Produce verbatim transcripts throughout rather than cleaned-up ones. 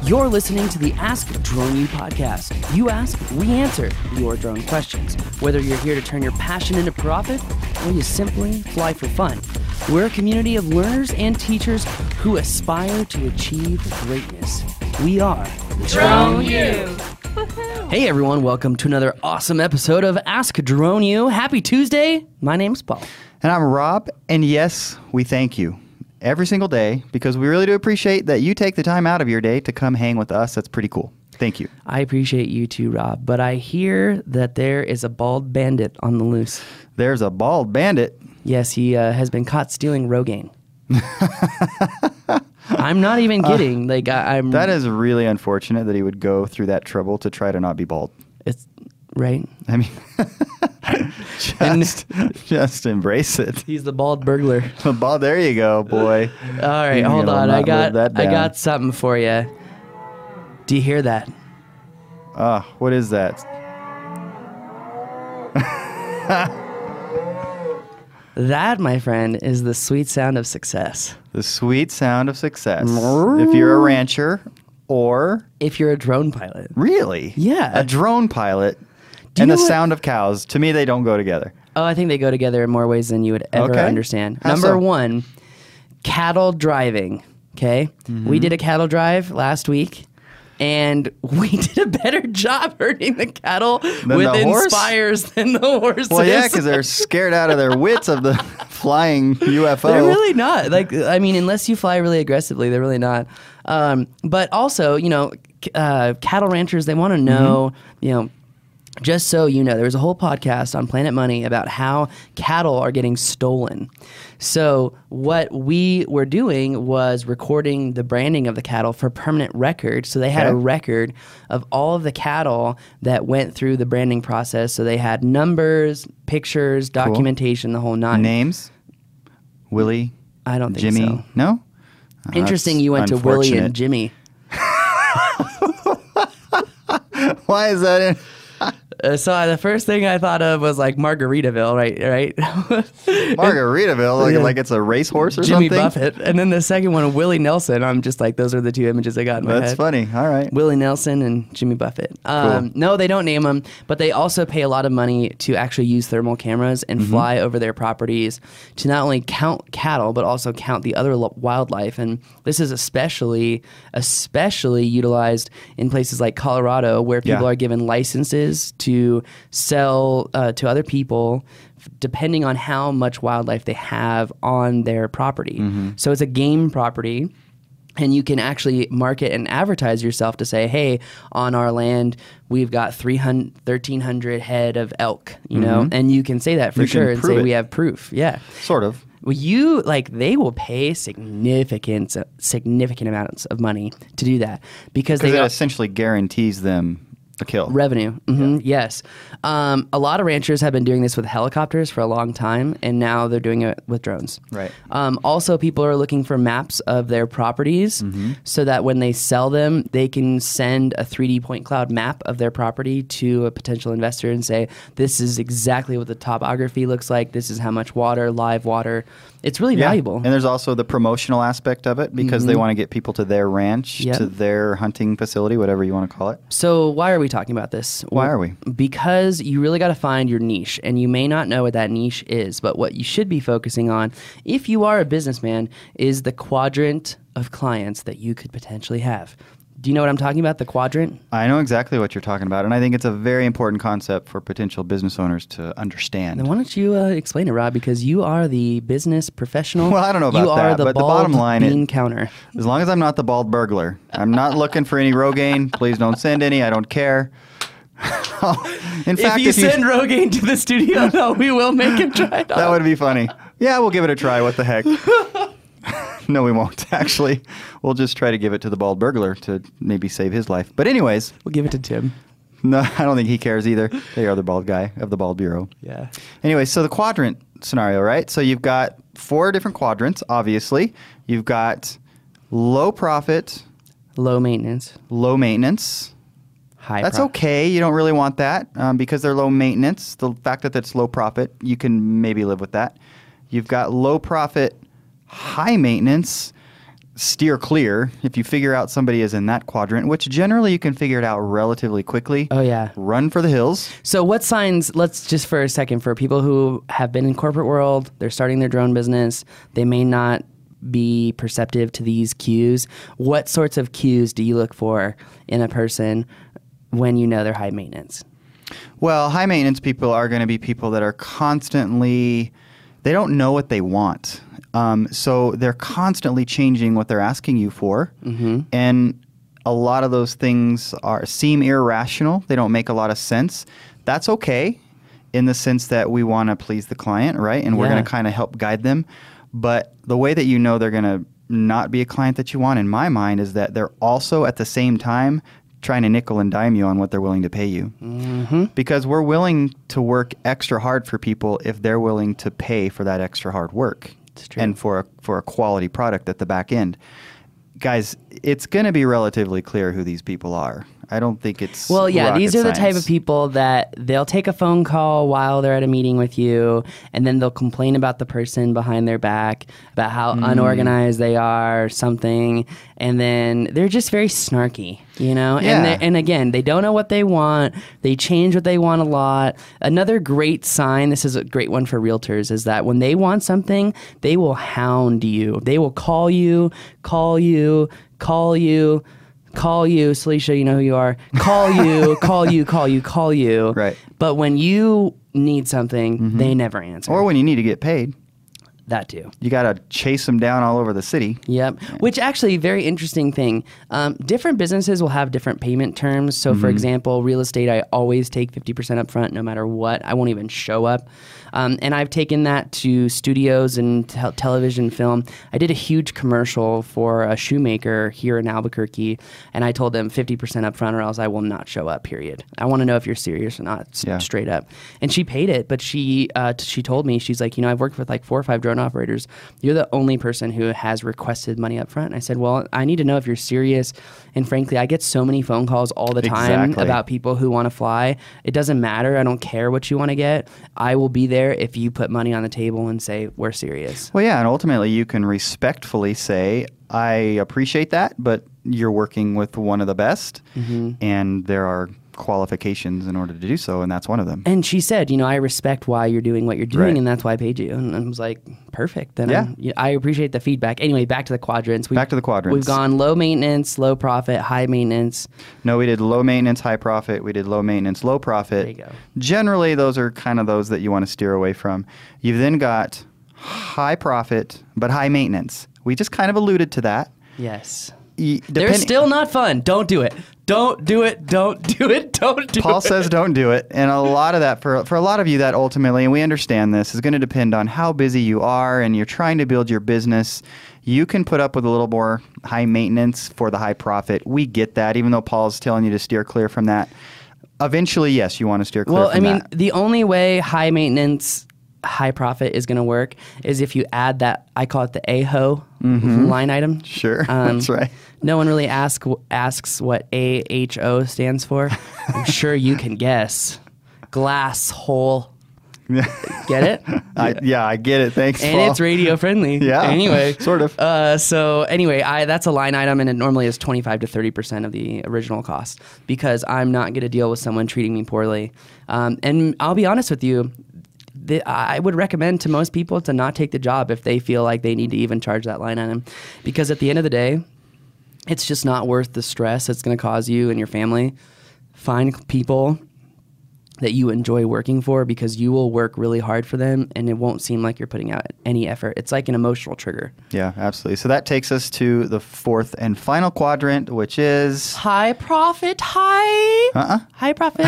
You're listening to the Ask Drone U podcast. You ask, we answer your drone questions. Whether you're here to turn your passion into profit or you simply fly for fun, we're a community of learners and teachers who aspire to achieve greatness. We are Drone U. Hey everyone, welcome to another awesome episode of Ask Drone U. Happy Tuesday. My name's Paul. And I'm Rob, and yes, we thank you every single day because we really do appreciate that you take the time out of your day to come hang with us. That's pretty cool. Thank you. I appreciate you too, Rob, but I hear that there is a bald bandit on the loose. There's a bald bandit. Yes, he uh, has been caught stealing Rogaine. I'm not even kidding. Uh, like I, I'm. That is really unfortunate that he would go through that trouble to try to not be bald. It's right. I mean, just, just embrace it. He's the bald burglar. The bald. There you go, boy. All right, You're hold on. not I got. live that I down. got something for you. Do you hear that? Ah, uh, what is that? That, my friend, is the sweet sound of success. The sweet sound of success. If you're a rancher or... If you're a drone pilot. Really? Yeah. A drone pilot Do you and know the what- sound of cows. To me, they don't go together. Oh, I think they go together in more ways than you would ever Okay. understand. How Number so? one, cattle driving. Okay? Mm-hmm. We did a cattle drive last week. And we did a better job herding the cattle Than with the horse? Inspires than the horses. Well, yeah, because they're scared out of their wits of the flying U F O. They're really not. Like, I mean, unless you fly really aggressively, they're really not. Um, but also, you know, c- uh, cattle ranchers, they want to know, Mm-hmm. you know, just so you know, there was a whole podcast on Planet Money about how cattle are getting stolen. So what we were doing was recording the branding of the cattle for permanent record. So they had a Okay. record of all of the cattle that went through the branding process. So they had numbers, pictures, documentation, the whole nine. Names? Willie? I don't think Jimmy? so. No? Oh, Interesting that's you went to Willie unfortunate. and Jimmy. Why is that in? Uh, so the first thing I thought of was like Margaritaville, right? Right. Margaritaville? Like, Yeah. like it's a racehorse or Jimmy something? Buffett, and then the second one, Willie Nelson. I'm just like, those are the two images I got in my That's head. funny. All right. Willie Nelson and Jimmy Buffett. Um, No, they don't name them, but they also pay a lot of money to actually use thermal cameras and Mm-hmm. fly over their properties to not only count cattle but also count the other lo- wildlife. And this is especially especially utilized in places like Colorado, where people Yeah. are given licenses to sell uh, to other people depending on how much wildlife they have on their property. Mm-hmm. So it's a game property. And you can actually market and advertise yourself to say, hey, on our land, we've got three hundred, thirteen hundred head of elk, you know? And you can say that for You can sure and prove say it. we have proof. Yeah. Sort of. Well, you, like, they will pay significant, significant amounts of money to do that because Because they it got essentially guarantees them a kill. revenue. hmm Yes. Um, a lot of ranchers have been doing this with helicopters for a long time, and now they're doing it with drones. Right. Um, also, people are looking for maps of their properties Mm-hmm. so that when they sell them, they can send a three D point cloud map of their property to a potential investor and say, this is exactly what the topography looks like. This is how much water, live water. It's really Yeah. valuable. And there's also the promotional aspect of it because they want to get people to their ranch, Yep. to their hunting facility, whatever you want to call it. So why are we talking about this? Why are we? Because you really got to find your niche, and you may not know what that niche is, but what you should be focusing on, if you are a businessman, is the quadrant of clients that you could potentially have. Do you know what I'm talking about, the quadrant? I know exactly what you're talking about, and I think it's a very important concept for potential business owners to understand. Then why don't you uh, explain it, Rob? Because you are the business professional. Well, I don't know about you are that, the but the bald bottom line is- bean counter. As long as I'm not the bald burglar, I'm not looking for any Rogaine. Please don't send any. I don't care. In fact, if you send Rogaine to the studio, no, we will make him try it that out. would be funny. Yeah, we'll give it a try. What the heck? No, we won't. Actually, we'll just try to give it to the bald burglar to maybe save his life. But anyways, We'll give it to Tim. no, I don't think he cares either. The other bald guy of the Bald Bureau. Yeah. Anyway, so the quadrant scenario, right? So you've got four different quadrants, obviously. You've got low profit, Low maintenance, low maintenance. high That's pro- okay. You don't really want that um, because they're low maintenance. The fact that that's low profit, you can maybe live with that. You've got low profit, high maintenance. steer clear. If you figure out somebody is in that quadrant, which generally you can figure it out relatively quickly. Oh, yeah. Run for the hills. So what signs, let's just for a second, for people who have been in corporate world, they're starting their drone business, they may not be perceptive to these cues. What sorts of cues do you look for in a person when you know they're high maintenance? Well, high maintenance people are going to be people that are constantly, they don't know what they want. Um, so they're constantly changing what they're asking you for. Mm-hmm. And a lot of those things are seem irrational. They don't make a lot of sense. That's okay in the sense that we want to please the client, right? And we're Yeah. going to kind of help guide them. But the way that you know they're going to not be a client that you want, in my mind, is that they're also at the same time trying to nickel and dime you on what they're willing to pay you. Mm-hmm. Because we're willing to work extra hard for people if they're willing to pay for that extra hard work and for a, for a quality product at the back end. Guys, it's going to be relatively clear who these people are. I don't think it's Well, yeah, rocket these are the type science. of people that they'll take a phone call while they're at a meeting with you, and then they'll complain about the person behind their back, about how Mm. unorganized they are or something, and then they're just very snarky, you know? Yeah. And, they- and again, they don't know what they want. They change what they want a lot. Another great sign, this is a great one for realtors, is that when they want something, they will hound you. They will call you, call you, call you, call you, Celicia, you know who you are. Call you, call you, call you, call you. Right. But when you need something, Mm-hmm. they never answer. Or when you need to get paid, that too. you got to chase them down all over the city. Yep. Which actually, very interesting thing. Um, different businesses will have different payment terms. So, Mm-hmm. for example, real estate, I always take fifty percent up front no matter what. I won't even show up. Um, and I've taken that to studios and te- television film. I did a huge commercial for a shoemaker here in Albuquerque, and I told them fifty percent up front or else I will not show up, period. I want to know if you're serious or not, s- Yeah. straight up. And she paid it, but she uh, t- she told me, she's like, you know, I've worked with like four or five drone operators. You're the only person who has requested money up front. And I said, well, I need to know if you're serious. And frankly, I get so many phone calls all the time Exactly. about people who want to fly. It doesn't matter. I don't care what you want to get. I will be there if you put money on the table and say, we're serious. Well, yeah, and ultimately you can respectfully say, I appreciate that, but you're working with one of the best, Mm-hmm. and there are qualifications in order to do so, and that's one of them. And she said, you know, I respect why you're doing what you're doing, Right. and that's why I paid you. And I was like, perfect. Then Yeah. I'm- you- I appreciate the feedback. Anyway, back to the quadrants. We've, Back to the quadrants. We've gone low maintenance, low profit, high maintenance. No, we did low maintenance, high profit. We did low maintenance, low profit. There you go. Generally, those are kind of those that you want to steer away from. You've then got high profit, but high maintenance. We just kind of alluded to that. Yes. Y- They're depend- still not fun. Don't do it. Don't do it. Don't do it. Don't do Paul it. says don't do it. And a lot of that, for, for a lot of you, that ultimately, and we understand this, is going to depend on how busy you are and you're trying to build your business. You can put up with a little more high maintenance for the high profit. We get that, even though Paul's telling you to steer clear from that. Eventually, yes, you want to steer clear Well, from I mean, that. the only way high maintenance, high profit is going to work is if you add that, I call it the A H O line item. Mm-hmm. Sure, Um, that's right. No one really ask, asks what A H O stands for. I'm sure you can guess. Glass hole. Get it? I, yeah, I get it. Thanks, And Paul. it's radio friendly. Yeah, Anyway, sort of. Uh, so anyway, I that's a line item, and it normally is twenty-five to thirty percent of the original cost because I'm not going to deal with someone treating me poorly. Um, and I'll be honest with you. The, I would recommend to most people to not take the job if they feel like they need to even charge that line item, because at the end of the day, it's just not worth the stress it's going to cause you and your family. Find people that you enjoy working for, because you will work really hard for them and it won't seem like you're putting out any effort. It's like an emotional trigger. Yeah, absolutely. So that takes us to the fourth and final quadrant, which is High profit, high, uh-uh. high profit,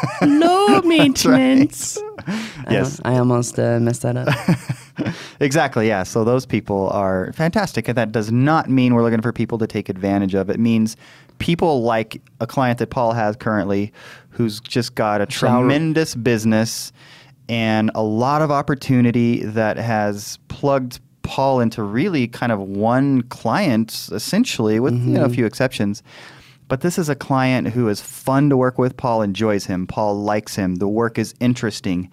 low maintenance. Yes. I, I almost uh, messed that up. Exactly, yeah. So those people are fantastic. And that does not mean we're looking for people to take advantage of. It means people like a client that Paul has currently who's just got a Shall- tremendous business and a lot of opportunity that has plugged Paul into really kind of one client, essentially, with you know a few exceptions. But this is a client who is fun to work with. Paul enjoys him. Paul likes him. The work is interesting.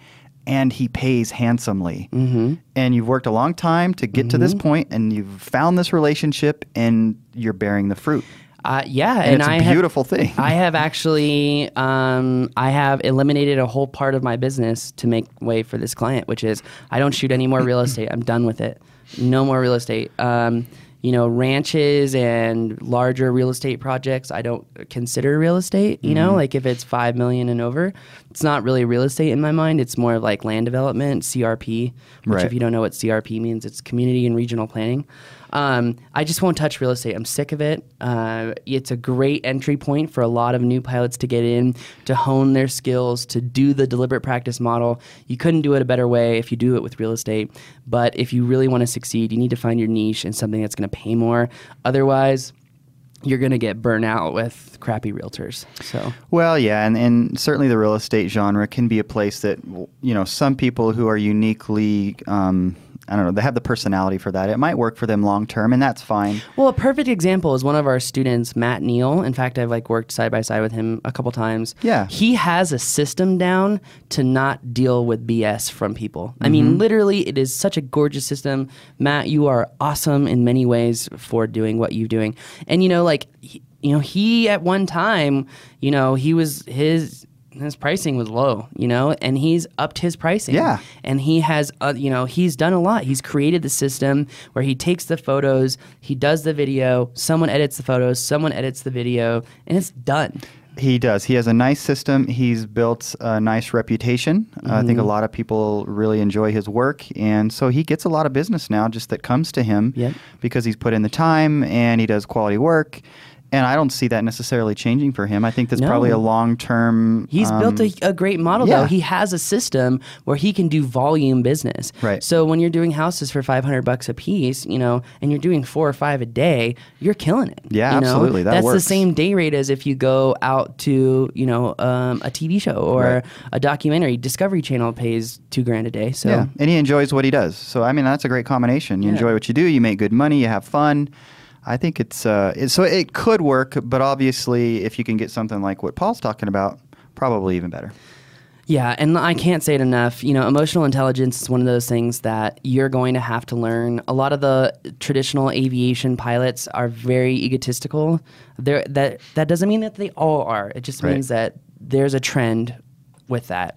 and he pays handsomely. Mm-hmm. And you've worked a long time to get mm-hmm. to this point, and you've found this relationship, and you're bearing the fruit. Uh, yeah, and, and it's a I beautiful have, thing. I have actually, um, I have eliminated a whole part of my business to make way for this client, which is I don't shoot any more real estate. I'm done with it. No more real estate. Um, you know, ranches and larger real estate projects, I don't consider real estate. You mm-hmm. know, like if it's five million and over, it's not really real estate in my mind. It's more of like land development, C R P. Which, right. if you don't know what C R P means, it's community and regional planning. Um, I just won't touch real estate. I'm sick of it. Uh, it's a great entry point for a lot of new pilots to get in, to hone their skills, to do the deliberate practice model. You couldn't do it a better way if you do it with real estate. But if you really want to succeed, you need to find your niche and something that's going to pay more. Otherwise, you're going to get burnt out with crappy realtors. So, well, yeah, and, and certainly the real estate genre can be a place that, you know, some people who are uniquely, um, I don't know, they have the personality for that. It might work for them long term, and that's fine. Well, a perfect example is one of our students, Matt Neal. In fact, I've like worked side by side with him a couple times. Yeah. He has a system down to not deal with B S from people. Mm-hmm. I mean, literally, it is such a gorgeous system. Matt, you are awesome in many ways for doing what you're doing. And, you know, like, he, you know, he at one time, you know, he was his... his pricing was low, you know, and he's upped his pricing. Yeah. And he has, uh, you know, he's done a lot. He's created the system where he takes the photos, he does the video, someone edits the photos, someone edits the video, and it's done. He does. He has a nice system. He's built a nice reputation. Mm-hmm. Uh, I think a lot of people really enjoy his work. And so he gets a lot of business now just that comes to him yep. because he's put in the time and he does quality work. And I don't see that necessarily changing for him. I think that's no. probably a long-term... He's um, built a, a great model, yeah. though. He has a system where he can do volume business. Right. So when you're doing houses for five hundred bucks a piece, you know, and you're doing four or five a day, you're killing it. Yeah, you know? absolutely. That That's works. the same day rate as if you go out to, you know, um, a T V show or right. a documentary. Discovery Channel pays two grand a day. So yeah, and he enjoys what he does. So, I mean, that's a great combination. You yeah. enjoy what you do, you make good money, you have fun. I think it's, uh, it, so it could work, but obviously if you can get something like what Paul's talking about, probably even better. Yeah, and I can't say it enough. You know, emotional intelligence is one of those things that you're going to have to learn. A lot of the traditional aviation pilots are very egotistical. They're, that that doesn't mean that they all are. It just right. means that there's a trend with that.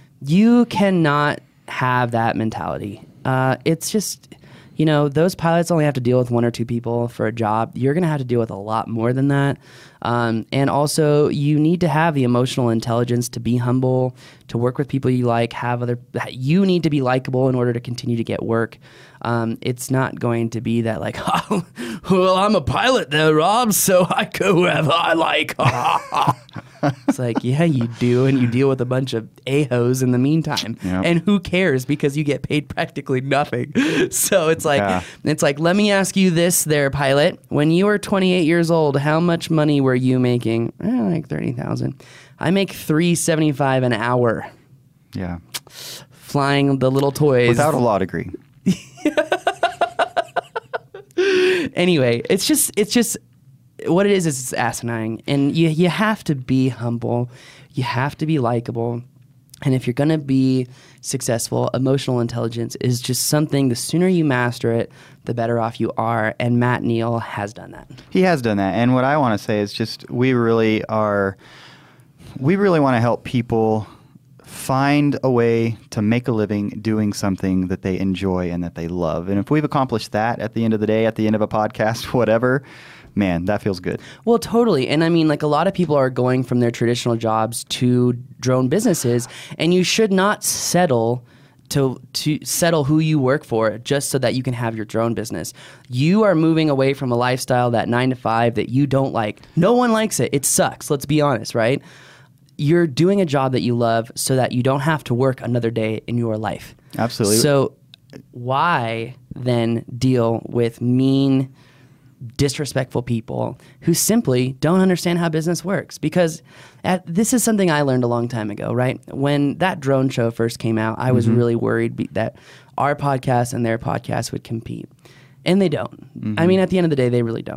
You cannot have that mentality. Uh, it's just... You know, those pilots only have to deal with one or two people for a job. You're going to have to deal with a lot more than that. Um, and also, you need to have the emotional intelligence to be humble, to work with people you like, have other... You need to be likable in order to continue to get work. Um, it's not going to be that like, oh, well, I'm a pilot there, Rob, so I go wherever I like. It's like, yeah, you do, and you deal with a bunch of a-hoes in the meantime. Yep. And who cares, because you get paid practically nothing. So it's like, yeah. it's like, let me ask you this there, pilot. When you were twenty-eight years old, how much money were you making? Eh, like thirty thousand dollars. I make three seventy-five an hour. Yeah. Flying the little toys. Without a law degree. Anyway, it's just, it's just, what it is is it's asinine, and you you have to be humble, you have to be likable, and if you're gonna be successful, emotional intelligence is just something. The sooner you master it, the better off you are. And Matt Neal has done that. He has done that, and what I want to say is just we really are, we really want to help people find a way to make a living doing something that they enjoy and that they love. And if we've accomplished that at the end of the day, at the end of a podcast, whatever. Man, that feels good. Well, totally. And I mean, like, a lot of people are going from their traditional jobs to drone businesses, and you should not settle to to settle who you work for just so that you can have your drone business. You are moving away from a lifestyle, that nine to five that you don't like. No one likes it. It sucks. Let's be honest, right? You're doing a job that you love so that you don't have to work another day in your life. Absolutely. So why then deal with mean, disrespectful people who simply don't understand how business works? Because at, this is something I learned a long time ago, right? When that drone show first came out, I was mm-hmm. really worried be, that our podcast and their podcast would compete. And they don't. Mm-hmm. I mean, at the end of the day, they really don't.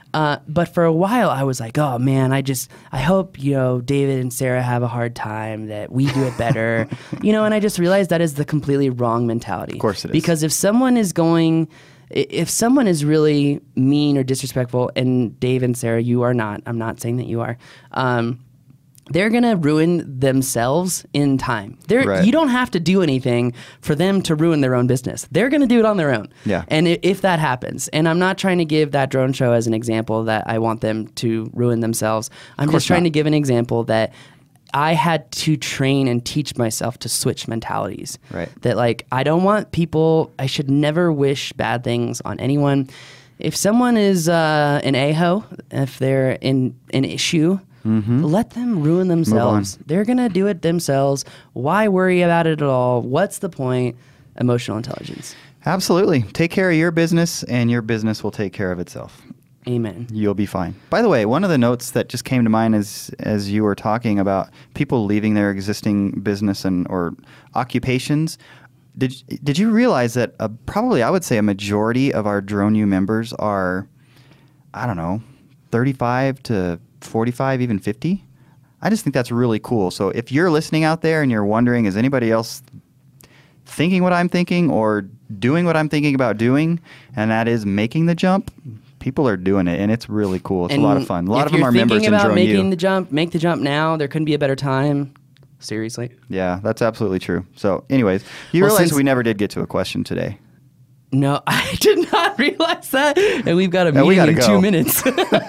Uh, but for a while, I was like, oh man, I just, I hope, you know, David and Sarah have a hard time, that we do it better, you know, and I just realized that is the completely wrong mentality. Of course it is. Because if someone is going, if someone is really mean or disrespectful, and Dave and Sarah, you are not, I'm not saying that you are, um, they're going to ruin themselves in time. They're, right. You don't have to do anything for them to ruin their own business. They're going to do it on their own. Yeah. And if, if that happens, and I'm not trying to give that drone show as an example that I want them to ruin themselves. I'm just trying not. to give an example that I had to train and teach myself to switch mentalities. Right. That like, I don't want people, I should never wish bad things on anyone. If someone is uh, an a-ho, if they're in an issue, mm-hmm. let them ruin themselves. They're going to do it themselves. Why worry about it at all? What's the point? Emotional intelligence. Absolutely. Take care of your business, and your business will take care of itself. Amen. You'll be fine. By the way, one of the notes that just came to mind as as you were talking about people leaving their existing business and or occupations, did did you realize that uh, probably I would say a majority of our Drone U members are, I don't know, thirty-five to forty-five, even fifty? I just think that's really cool. So if you're listening out there and you're wondering, is anybody else thinking what I'm thinking or doing what I'm thinking about doing, and that is making the jump, people are doing it, and it's really cool. It's And a lot of fun. A lot if of them you're are members thinking in about Drone making U. the jump, make the jump now. There couldn't be a better time. Seriously. Yeah, that's absolutely true. So anyways, you Well, realize since- we never did get to a question today. No, I did not realize that. And we've got a No, we meeting gotta in go. two minutes.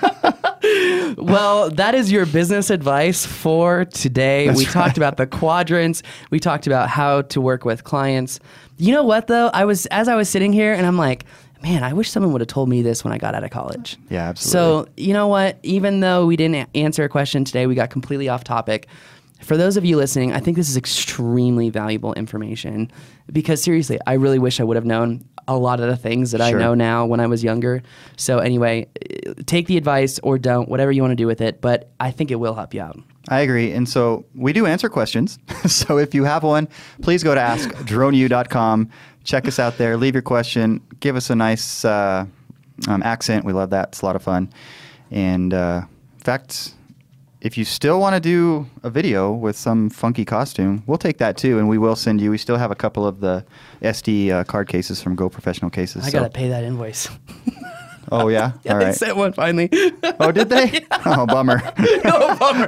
Well, that is your business advice for today. That's we right. talked about the quadrants. We talked about how to work with clients. You know what, though? I was as I was sitting here, and I'm like, man, I wish someone would have told me this when I got out of college. Yeah, absolutely. So, you know what? Even though we didn't a- answer a question today, we got completely off topic. For those of you listening, I think this is extremely valuable information because seriously, I really wish I would have known a lot of the things that Sure. I know now when I was younger. So anyway, eh, take the advice or don't, whatever you want to do with it, but I think it will help you out. I agree. And so we do answer questions. So if you have one, please go to ask drone u dot com. Check us out there. Leave your question. Give us a nice uh, um, accent. We love that. It's a lot of fun. And uh, in fact, if you still want to do a video with some funky costume, we'll take that too, and we will send you. We still have a couple of the S D uh, card cases from Go Professional Cases. I so. got to pay that invoice. Oh, yeah? Yeah, All they right. sent one finally. Oh, did they? Oh, bummer. No, bummer.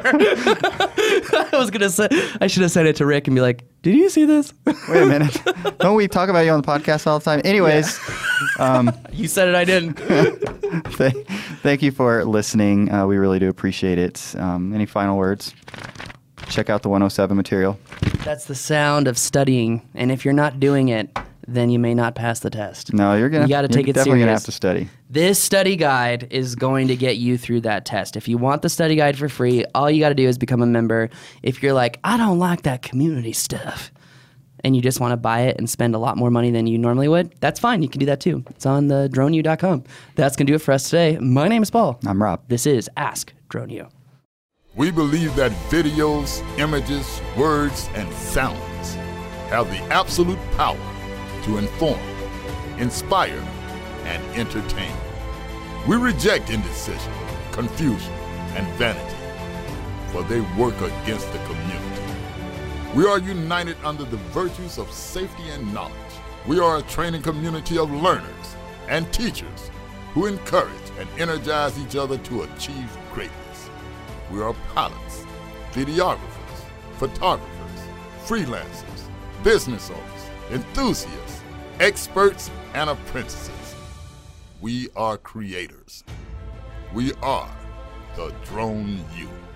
I was going to say, I should have sent it to Rick and be like, did you see this? Wait a minute. Don't we talk about you on the podcast all the time? Anyways, um, You said it, I didn't. th- thank you for listening. Uh, we really do appreciate it. Um, any final words? Check out the one oh seven material. That's the sound of studying. And if you're not doing it, then you may not pass the test. No, you're gonna. You got to take you're it definitely serious. gonna have to study. This study guide is going to get you through that test. If you want the study guide for free, all you got to do is become a member. If you're like, I don't like that community stuff, and you just want to buy it and spend a lot more money than you normally would, that's fine. You can do that too. It's on the drone u dot com. That's going to do it for us today. My name is Paul. I'm Rob. This is Ask Drone U. We believe that videos, images, words, and sounds have the absolute power to inform, inspire, and entertain. We reject indecision, confusion, and vanity, for they work against the community. We are united under the virtues of safety and knowledge. We are a training community of learners and teachers who encourage and energize each other to achieve greatness. We are pilots, videographers, photographers, freelancers, business owners, enthusiasts, experts, and apprentices. We are creators. We are the Drone U.